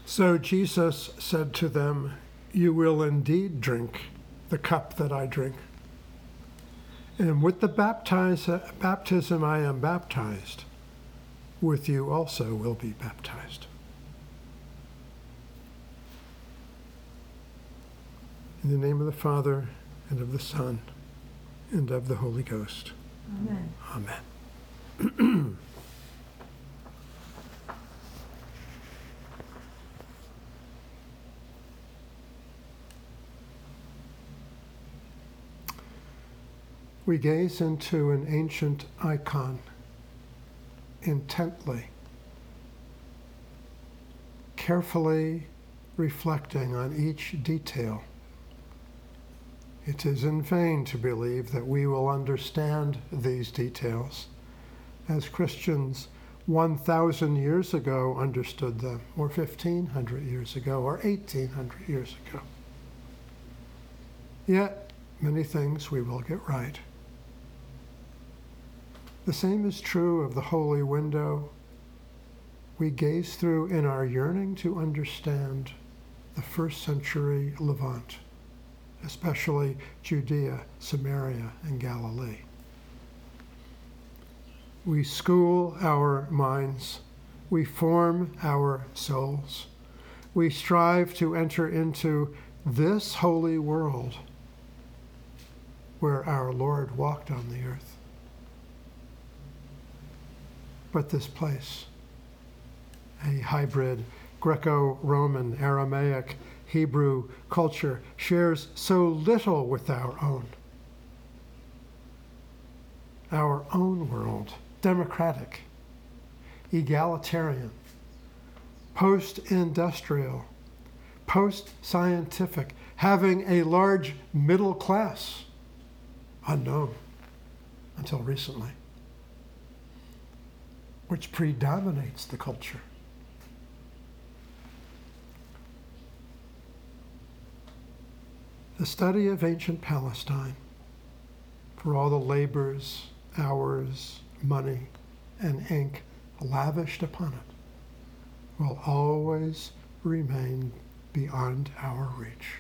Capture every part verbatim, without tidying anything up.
So Jesus said to them, "You will indeed drink the cup that I drink. And with the baptize, baptism I am baptized, with you also will be baptized." In the name of the Father, and of the Son, and of the Holy Ghost. Amen. Amen. We gaze into an ancient icon intently, carefully reflecting on each detail. It is in vain to believe that we will understand these details as Christians one thousand years ago understood them, or fifteen hundred years ago, or eighteen hundred years ago. Yet, many things we will get right. The same is true of the holy window we gaze through in our yearning to understand the first century Levant, especially Judea, Samaria, and Galilee. We school our minds, we form our souls, we strive to enter into this holy world where our Lord walked on the earth. But this place, a hybrid Greco-Roman, Aramaic, Hebrew culture, shares so little with our own. Our own world, democratic, egalitarian, post-industrial, post-scientific, having a large middle class, unknown until recently, which predominates the culture. The study of ancient Palestine, for all the labors, hours, money, and ink lavished upon it, will always remain beyond our reach.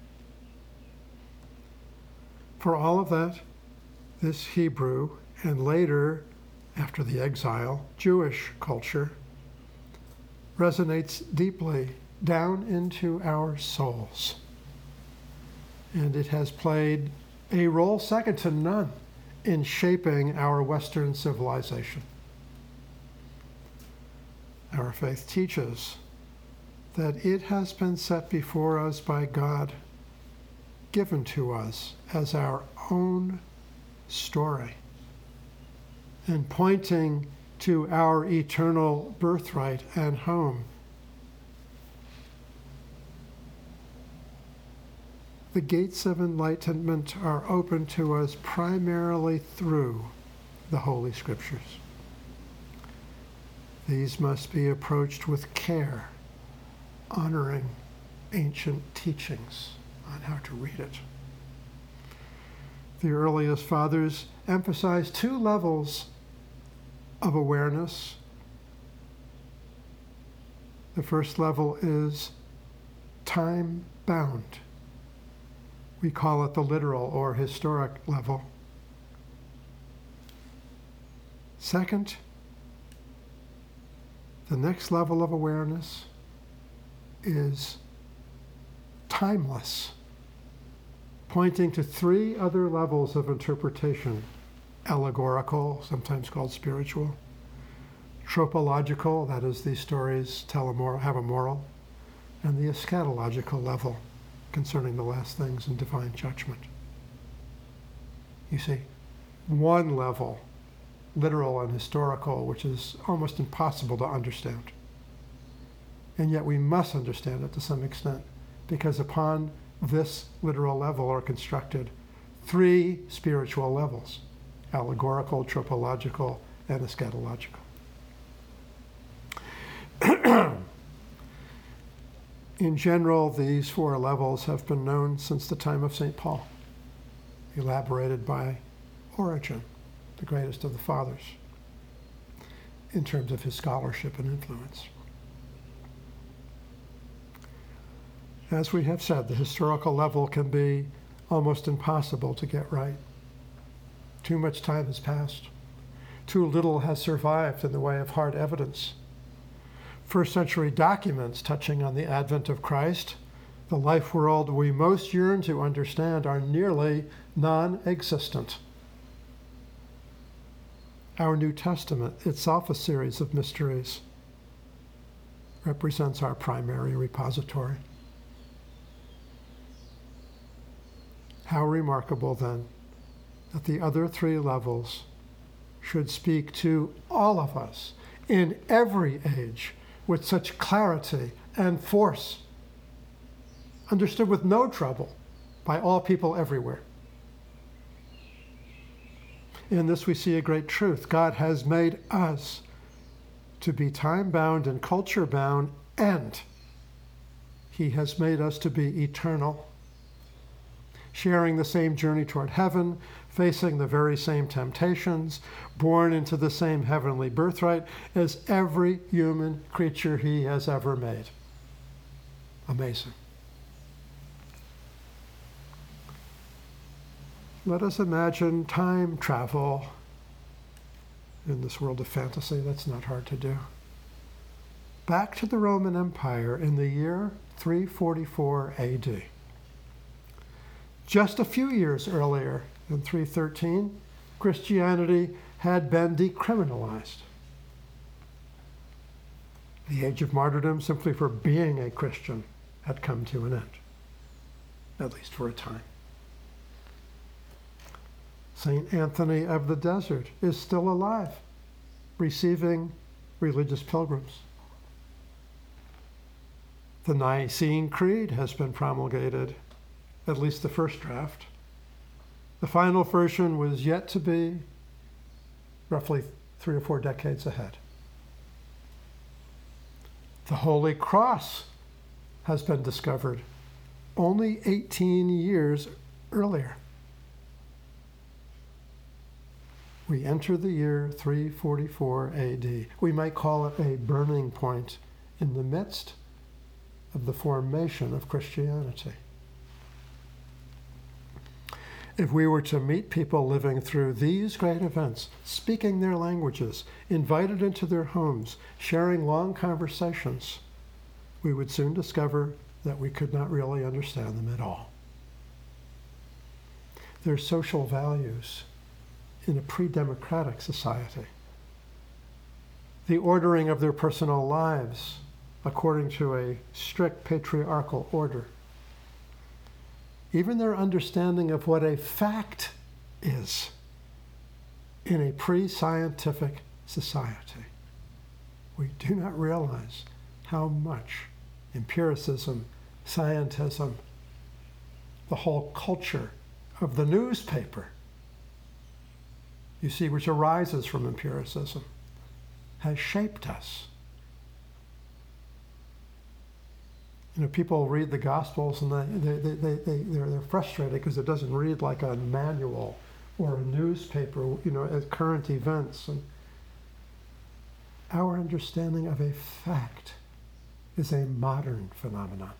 For all of that, this Hebrew, and later, after the exile, Jewish culture resonates deeply down into our souls. And it has played a role second to none in shaping our Western civilization. Our faith teaches that it has been set before us by God, given to us as our own story, and pointing to our eternal birthright and home. The gates of enlightenment are open to us primarily through the Holy Scriptures. These must be approached with care, honoring ancient teachings on how to read it. The earliest fathers emphasized two levels of awareness. The first level is time-bound. We call it the literal or historic level. Second, the next level of awareness is timeless, pointing to three other levels of interpretation: allegorical, sometimes called spiritual; tropological, that is, these stories tell a moral, have a moral; and the eschatological level, concerning the last things and divine judgment. You see, one level, literal and historical, which is almost impossible to understand. And yet we must understand it to some extent, because upon this literal level are constructed three spiritual levels: allegorical, tropological, and eschatological. In general, these four levels have been known since the time of Saint Paul, elaborated by Origen, the greatest of the fathers, in terms of his scholarship and influence. As we have said, the historical level can be almost impossible to get right. Too much time has passed. Too little has survived in the way of hard evidence. First century documents touching on the advent of Christ, the life world we most yearn to understand, are nearly non-existent. Our New Testament, itself a series of mysteries, represents our primary repository. How remarkable, then, that the other three levels should speak to all of us in every age with such clarity and force, understood with no trouble by all people everywhere. In this we see a great truth. God has made us to be time-bound and culture-bound, and he has made us to be eternal, sharing the same journey toward heaven, facing the very same temptations, born into the same heavenly birthright as every human creature he has ever made. Amazing. Let us imagine time travel in this world of fantasy. That's not hard to do. Back to the Roman Empire in the year three forty-four A D. Just a few years earlier, in three thirteen, Christianity had been decriminalized. The age of martyrdom, simply for being a Christian, had come to an end, at least for a time. Saint Anthony of the Desert is still alive, receiving religious pilgrims. The Nicene Creed has been promulgated, at least the first draft. The final version was yet to be, roughly three or four decades ahead. The Holy Cross has been discovered only eighteen years earlier. We enter the year three forty-four A D. We might call it a burning point in the midst of the formation of Christianity. If we were to meet people living through these great events, speaking their languages, invited into their homes, sharing long conversations, we would soon discover that we could not really understand them at all. Their social values in a pre-democratic society, the ordering of their personal lives according to a strict patriarchal order, even their understanding of what a fact is in a pre-scientific society. We do not realize how much empiricism, scientism, the whole culture of the newspaper, you see, which arises from empiricism, has shaped us. You know, people read the Gospels and they, they, they, they, they're, they're frustrated because it doesn't read like a manual or a newspaper, you know, at current events. And our understanding of a fact is a modern phenomenon.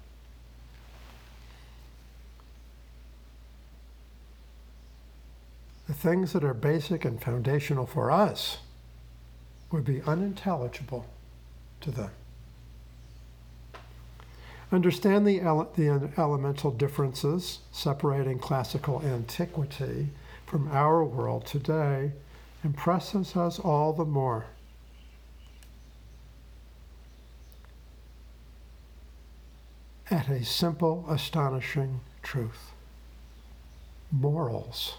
The things that are basic and foundational for us would be unintelligible to them. Understand the, ele the elemental differences separating classical antiquity from our world today impresses us all the more. At a simple, astonishing truth. Morals.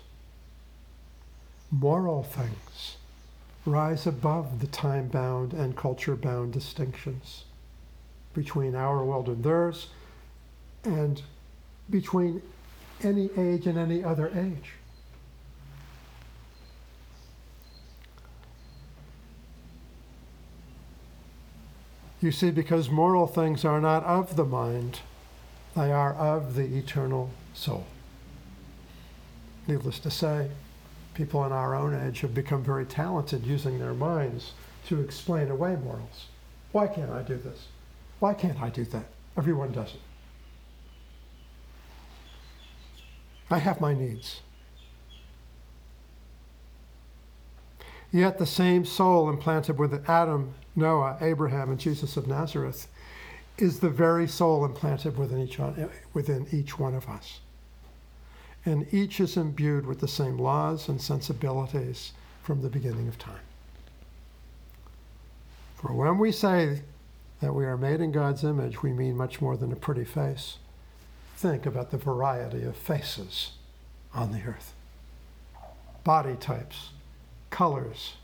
Moral things rise above the time-bound and culture-bound distinctions between our world and theirs, and between any age and any other age. You see, because moral things are not of the mind, they are of the eternal soul. Needless to say, people in our own age have become very talented using their minds to explain away morals. Why can't I do this? Why can't I do that? Everyone does it. I have my needs. Yet the same soul implanted within Adam, Noah, Abraham, and Jesus of Nazareth is the very soul implanted within each, within each one of us. And each is imbued with the same laws and sensibilities from the beginning of time. For when we say that we are made in God's image, we mean much more than a pretty face. Think about the variety of faces on the earth. Body types, colors.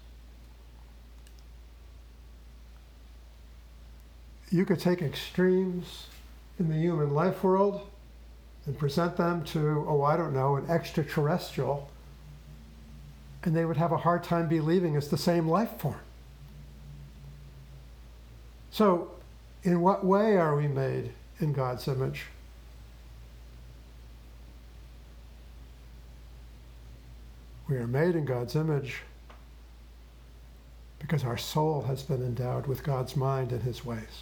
You could take extremes in the human life world and present them to, oh, I don't know, an extraterrestrial, and they would have a hard time believing it's the same life form. So, in what way are we made in God's image? We are made in God's image because our soul has been endowed with God's mind and his ways.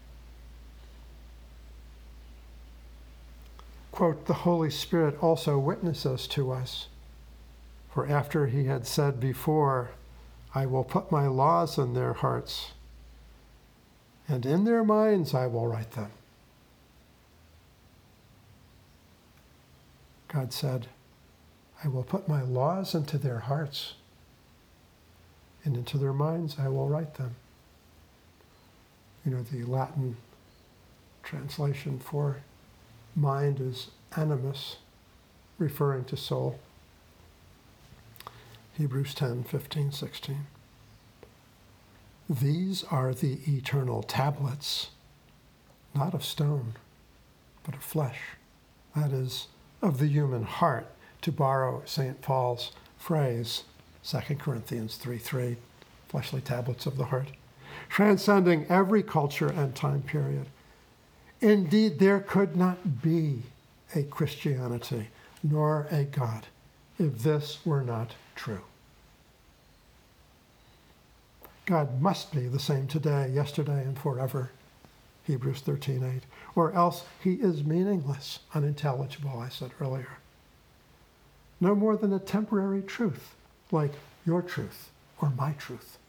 Quote, the Holy Spirit also witnesses to us, for after he had said before, I will put my laws in their hearts, and in their minds I will write them. God said, I will put my laws into their hearts, and into their minds I will write them. You know, the Latin translation for mind is animus, referring to soul. Hebrews ten, fifteen, sixteen. These are the eternal tablets, not of stone, but of flesh. That is, of the human heart, to borrow Saint Paul's phrase, Second Corinthians three three, fleshly tablets of the heart, transcending every culture and time period. Indeed, there could not be a Christianity nor a God if this were not true. God must be the same today, yesterday, and forever, Hebrews thirteen eight, or else he is meaningless, unintelligible, I said earlier. No more than a temporary truth, like your truth or my truth.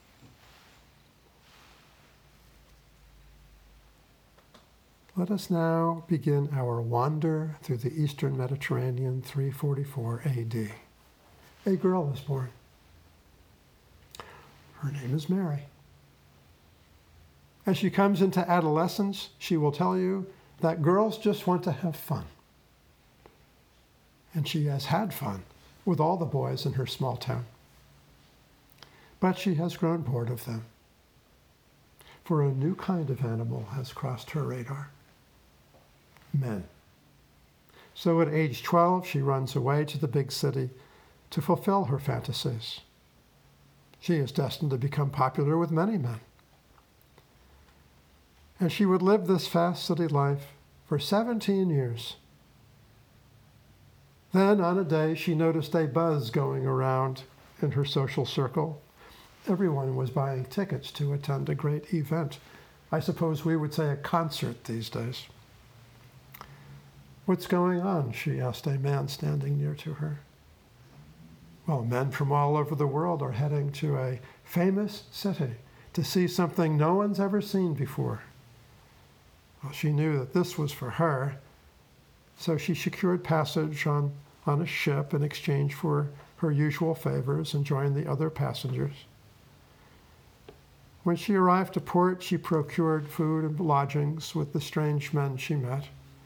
Let us now begin our wander through the Eastern Mediterranean, three forty-four A D. A girl is born. Her name is Mary. As she comes into adolescence, she will tell you that girls just want to have fun. And she has had fun with all the boys in her small town. But she has grown bored of them, for a new kind of animal has crossed her radar. Men. So at age twelve, she runs away to the big city to fulfill her fantasies. She is destined to become popular with many men. And she would live this fast city life for seventeen years. Then, on a day, she noticed a buzz going around in her social circle. Everyone was buying tickets to attend a great event. I suppose we would say a concert these days. What's going on? She asked a man standing near to her. Well, men from all over the world are heading to a famous city to see something no one's ever seen before. Well, she knew that this was for her, so she secured passage on, on a ship in exchange for her usual favors and joined the other passengers. When she arrived to port, she procured food and lodgings with the strange men she met.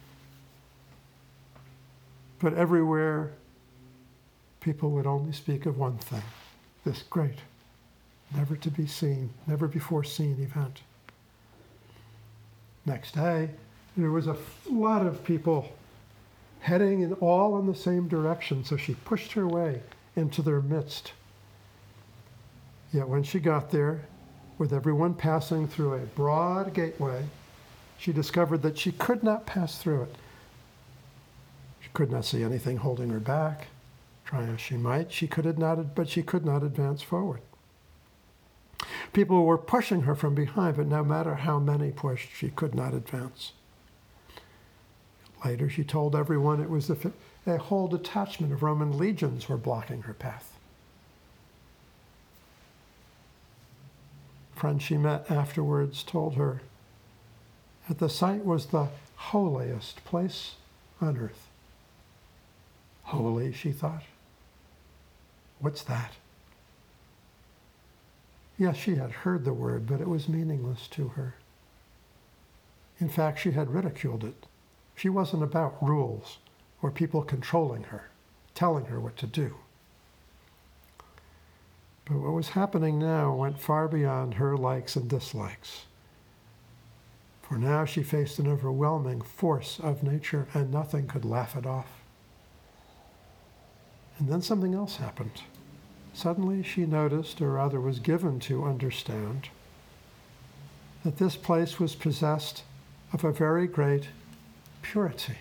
But everywhere, people would only speak of one thing, this great, never to be seen, never before seen event. Next day, there was a lot of people heading in all in the same direction, so she pushed her way into their midst. Yet when she got there, with everyone passing through a broad gateway, she discovered that she could not pass through it. She could not see anything holding her back. Try as she might, she could not, but she could not advance forward. People were pushing her from behind, but no matter how many pushed, she could not advance. At Later, she told everyone it was if a whole detachment of Roman legions were blocking her path. Friends she met afterwards told her that the site was the holiest place on earth. Holy, she thought. What's that? Yes, she had heard the word, but it was meaningless to her. In fact, she had ridiculed it. She wasn't about rules or people controlling her, telling her what to do. But what was happening now went far beyond her likes and dislikes. For now she faced an overwhelming force of nature, and nothing could laugh it off. And then something else happened. Suddenly she noticed, or rather was given to understand, that this place was possessed of a very great purity.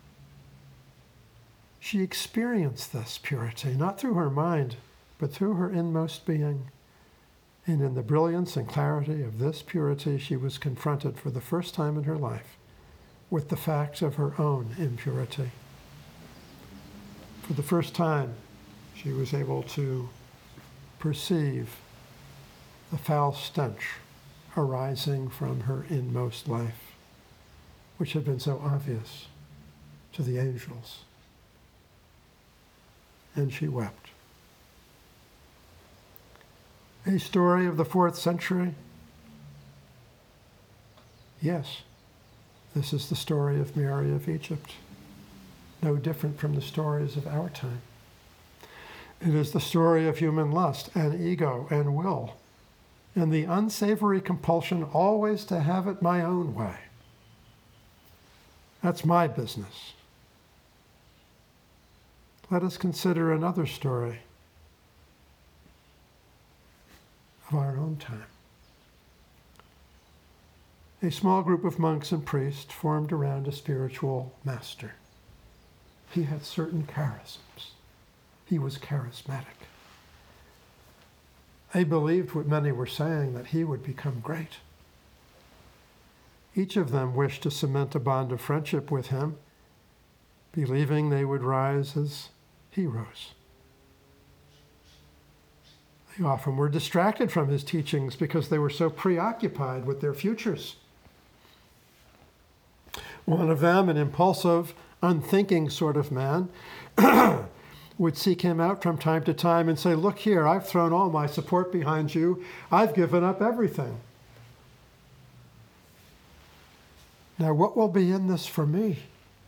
She experienced this purity, not through her mind, but through her inmost being. And in the brilliance and clarity of this purity, she was confronted for the first time in her life with the fact of her own impurity. For the first time, she was able to perceive the foul stench arising from her inmost life, which had been so obvious to the angels. And she wept. A story of the fourth century? Yes, this is the story of Mary of Egypt, no different from the stories of our time. It is the story of human lust and ego and will, and the unsavory compulsion always to have it my own way. That's my business. Let us consider another story of our own time. A small group of monks and priests formed around a spiritual master. He had certain charisms. He was charismatic. They believed what many were saying, that he would become great. Each of them wished to cement a bond of friendship with him, believing they would rise as heroes. They often were distracted from his teachings because they were so preoccupied with their futures. One of them, an impulsive, unthinking sort of man, would seek him out from time to time and say, "Look here, I've thrown all my support behind you. I've given up everything. Now, what will be in this for me?"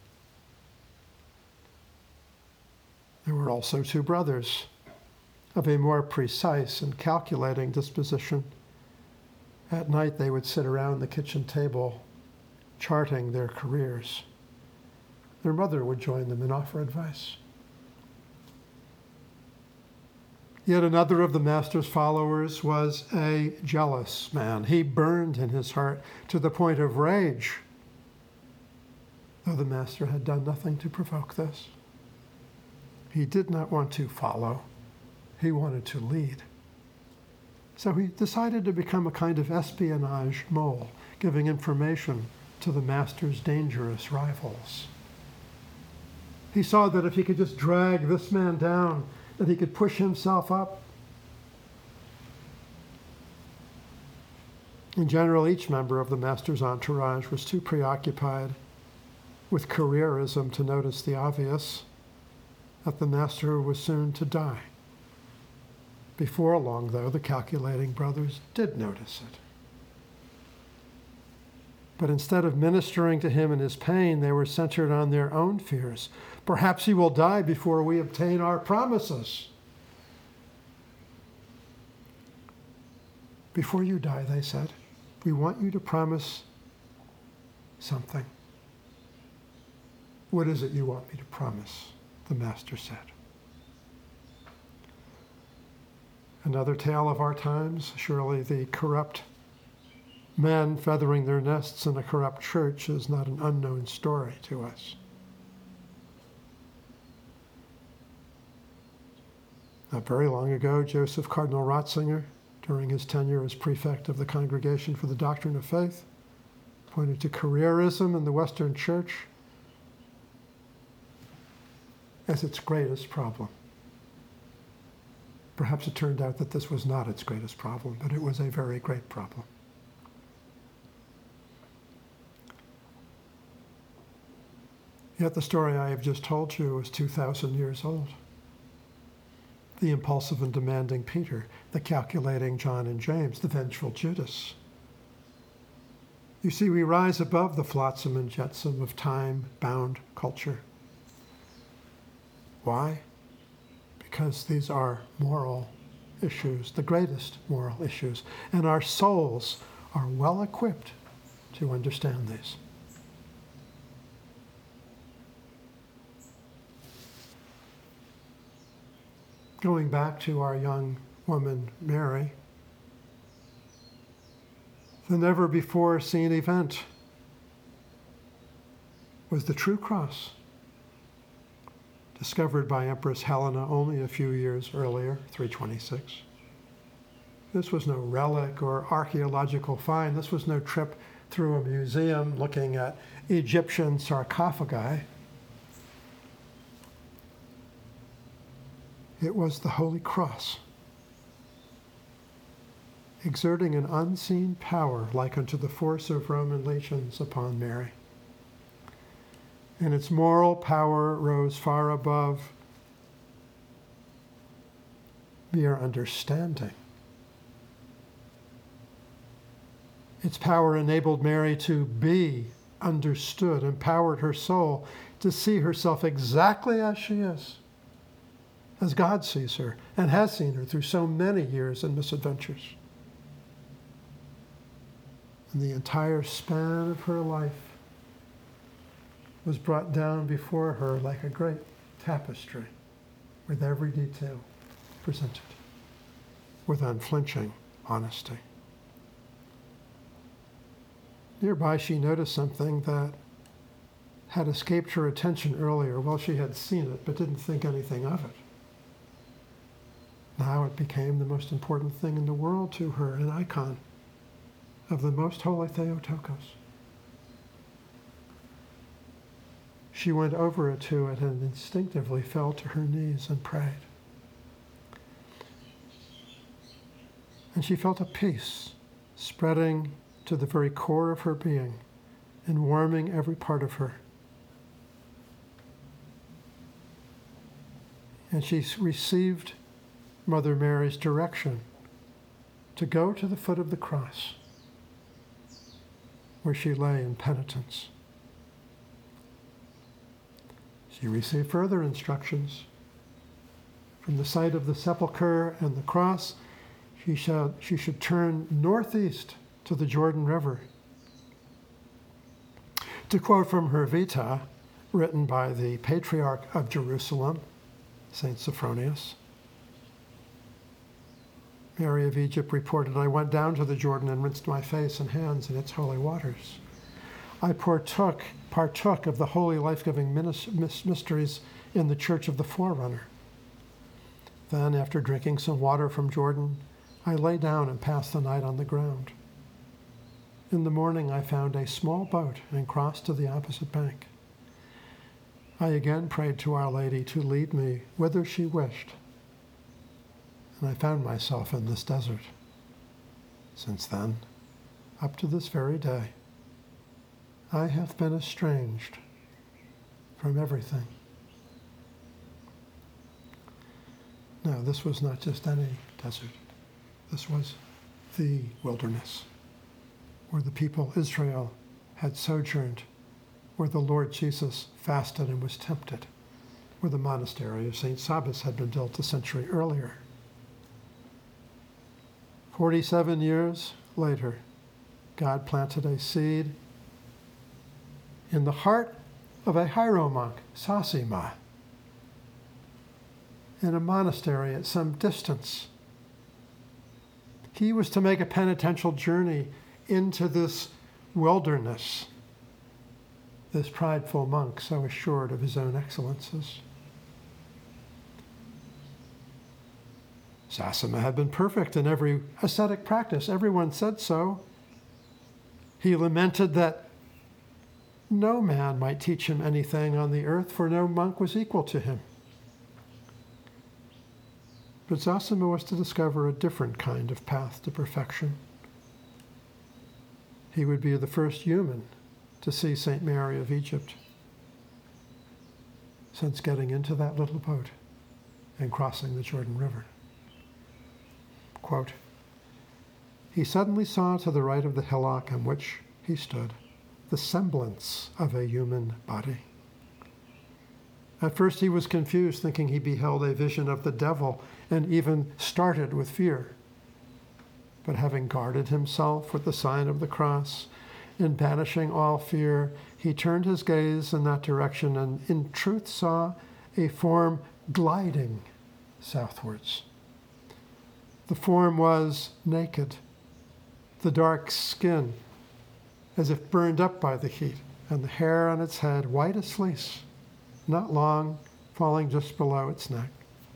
There were also two brothers of a more precise and calculating disposition. At night, they would sit around the kitchen table, charting their careers. Their mother would join them and offer advice. Yet another of the master's followers was a jealous man. He burned in his heart to the point of rage, though the master had done nothing to provoke this. He did not want to follow. He wanted to lead. So he decided to become a kind of espionage mole, giving information to the master's dangerous rivals. He saw that if he could just drag this man down, that he could push himself up. In general, each member of the master's entourage was too preoccupied with careerism to notice the obvious, that the master was soon to die. Before long, though, the calculating brothers did notice it. But instead of ministering to him in his pain, they were centered on their own fears. Perhaps he will die before we obtain our promises. Before you die, they said, we want you to promise something. What is it you want me to promise? The master said. Another tale of our times, surely the corrupt men feathering their nests in a corrupt church is not an unknown story to us. Not very long ago, Joseph Cardinal Ratzinger, during his tenure as prefect of the Congregation for the Doctrine of Faith, pointed to careerism in the Western Church as its greatest problem. Perhaps it turned out that this was not its greatest problem, but it was a very great problem. Yet the story I have just told you is two thousand years old. The impulsive and demanding Peter, the calculating John and James, the vengeful Judas. You see, we rise above the flotsam and jetsam of time-bound culture. Why? Because these are moral issues, the greatest moral issues, and our souls are well equipped to understand these. Going back to our young woman, Mary, the never-before-seen event was the true cross, discovered by Empress Helena only a few years earlier, three twenty-six. This was no relic or archaeological find. This was no trip through a museum looking at Egyptian sarcophagi. It was the Holy Cross, exerting an unseen power like unto the force of Roman legions upon Mary. And its moral power rose far above mere understanding. Its power enabled Mary to be understood, empowered her soul to see herself exactly as she is, as God sees her and has seen her through so many years and misadventures. And the entire span of her life was brought down before her like a great tapestry, with every detail presented, with unflinching honesty. Nearby, she noticed something that had escaped her attention earlier. Well, she had seen it, but didn't think anything of it. Now it became the most important thing in the world to her, an icon of the most holy Theotokos. She went over to it and instinctively fell to her knees and prayed. And she felt a peace spreading to the very core of her being and warming every part of her. And she received Mother Mary's direction to go to the foot of the cross where she lay in penitence. She received further instructions. From the site of the sepulchre and the cross, she should, she should turn northeast to the Jordan River. To quote from her Vita, written by the Patriarch of Jerusalem, Saint Sophronius, Mary of Egypt reported, I went down to the Jordan and rinsed my face and hands in its holy waters. I partook, partook of the holy life-giving mysteries in the Church of the Forerunner. Then, after drinking some water from Jordan, I lay down and passed the night on the ground. In the morning, I found a small boat and crossed to the opposite bank. I again prayed to Our Lady to lead me whither she wished, and I found myself in this desert. Since then, up to this very day, I have been estranged from everything. No, this was not just any desert. This was the wilderness, where the people Israel had sojourned, where the Lord Jesus fasted and was tempted, where the monastery of Saint Sabas had been built a century earlier. Forty-seven years later, God planted a seed in the heart of a Hierom monk, Sasima, in a monastery at some distance. He was to make a penitential journey into this wilderness, this prideful monk so assured of his own excellences. Sasima had been perfect in every ascetic practice. Everyone said so. He lamented that no man might teach him anything on the earth, for no monk was equal to him. But Zosima was to discover a different kind of path to perfection. He would be the first human to see Saint Mary of Egypt since getting into that little boat and crossing the Jordan River. Quote, he suddenly saw to the right of the hillock on which he stood the semblance of a human body. At first he was confused, thinking he beheld a vision of the devil, and even started with fear. But having guarded himself with the sign of the cross, in banishing all fear, he turned his gaze in that direction and in truth saw a form gliding southwards. The form was naked, the dark skin as if burned up by the heat, and the hair on its head white as fleece, not long, falling just below its neck.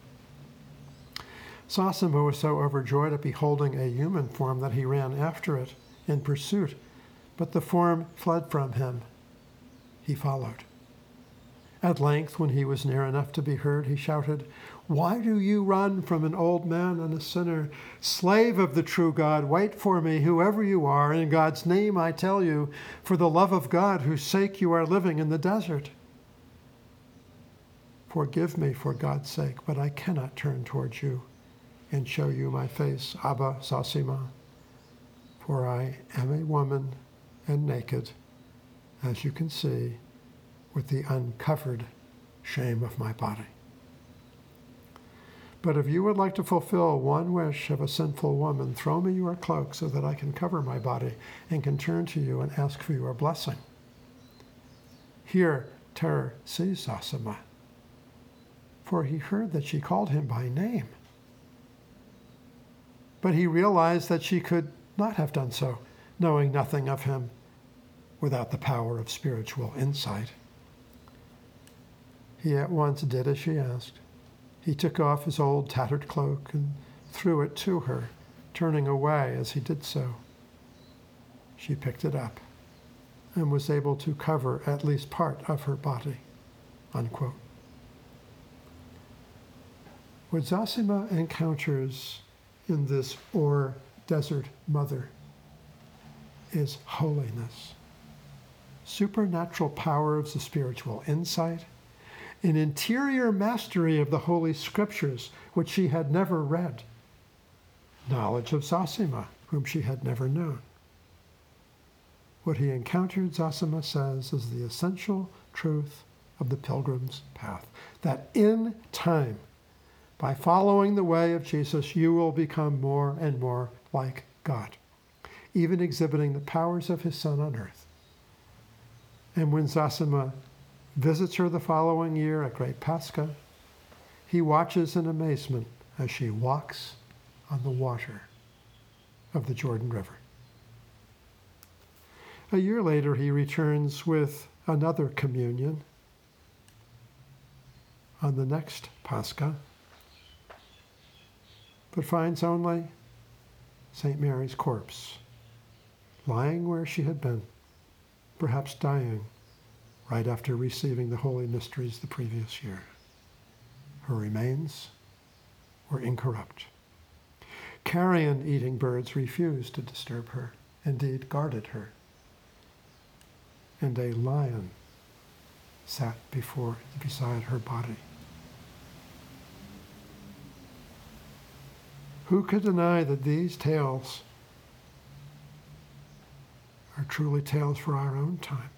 Zosima was so overjoyed at beholding a human form that he ran after it in pursuit, but the form fled from him. He followed. At length, when he was near enough to be heard, he shouted, "Why do you run from an old man and a sinner? Slave of the true God, wait for me, whoever you are. In God's name I tell you, for the love of God, whose sake you are living in the desert. Forgive me for God's sake, but I cannot turn towards you and show you my face, Abba Zosima, for I am a woman and naked, as you can see, with the uncovered shame of my body. But if you would like to fulfill one wish of a sinful woman, throw me your cloak so that I can cover my body and can turn to you and ask for your blessing." Here terror seized Zosima, for he heard that she called him by name. But he realized that she could not have done so, knowing nothing of him without the power of spiritual insight. He at once did as she asked. He took off his old tattered cloak and threw it to her, turning away as he did so. She picked it up and was able to cover at least part of her body, unquote. What Zosima encounters in this Ur desert mother is holiness, supernatural power of the spiritual insight, an interior mastery of the Holy Scriptures, which she had never read, knowledge of Zosima, whom she had never known. What he encountered, Zosima says, is the essential truth of the pilgrim's path, that in time, by following the way of Jesus, you will become more and more like God, even exhibiting the powers of his Son on earth. And when Zosima visits her the following year at Great Pascha, he watches in amazement as she walks on the water of the Jordan River. A year later, he returns with another communion on the next Pascha, but finds only Saint Mary's corpse, lying where she had been, perhaps dying right after receiving the holy mysteries the previous year. Her remains were incorrupt. Carrion-eating birds refused to disturb her, indeed guarded her. And a lion sat before, beside her body. Who could deny that these tales are truly tales for our own time?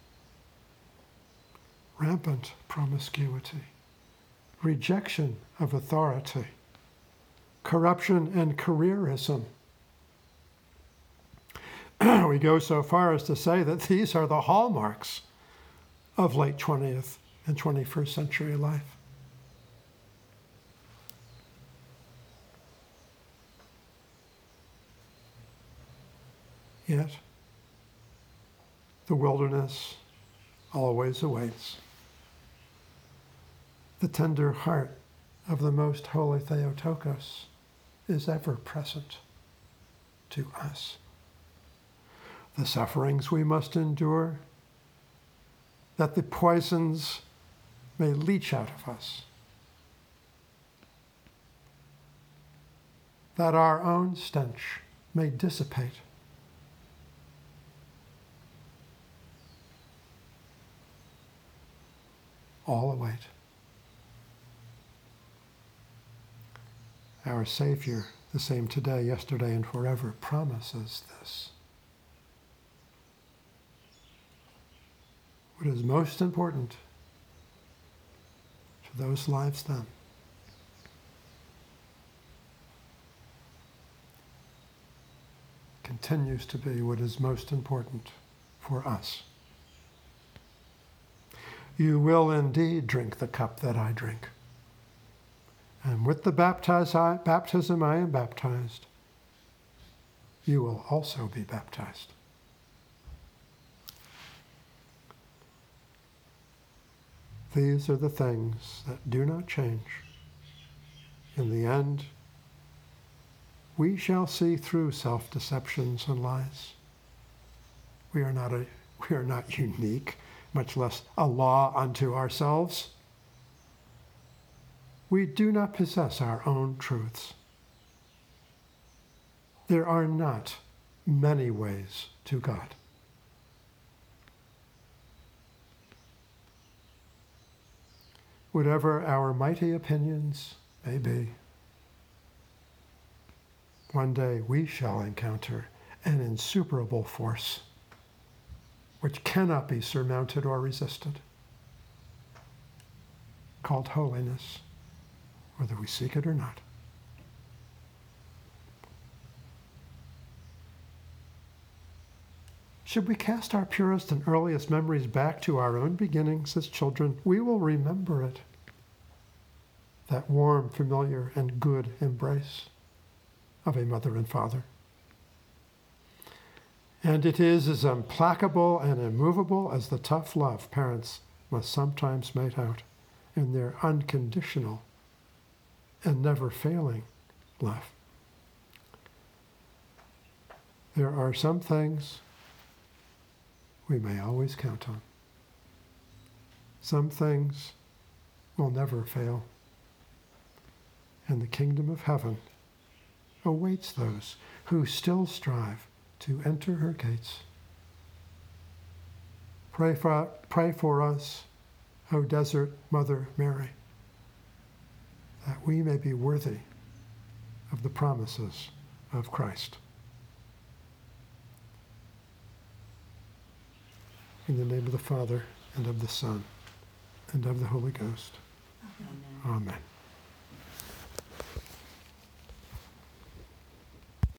Rampant promiscuity, rejection of authority, corruption and careerism. We go so far as to say that these are the hallmarks of late twentieth and twenty-first century life. Yet, the wilderness always awaits. The tender heart of the most holy Theotokos is ever present to us. The sufferings we must endure, that the poisons may leach out of us, that our own stench may dissipate. All await. Our Savior, the same today, yesterday, and forever, promises this. What is most important to those lives then continues to be what is most important for us. You will indeed drink the cup that I drink. And with the baptize I, baptism I am baptized, you will also be baptized. These are the things that do not change. In the end, we shall see through self-deceptions and lies. We are not a, we are not unique, much less a law unto ourselves. We do not possess our own truths. There are not many ways to God. Whatever our mighty opinions may be, one day we shall encounter an insuperable force which cannot be surmounted or resisted, called holiness, whether we seek it or not. Should we cast our purest and earliest memories back to our own beginnings as children, we will remember it, that warm, familiar, and good embrace of a mother and father. And it is as implacable and immovable as the tough love parents must sometimes mete out in their unconditional and never failing love. There are some things we may always count on. Some things will never fail. And the kingdom of heaven awaits those who still strive to enter her gates. Pray for, pray for us, O Desert Mother Mary, that we may be worthy of the promises of Christ. In the name of the Father, and of the Son, and of the Holy Ghost. Amen. Amen.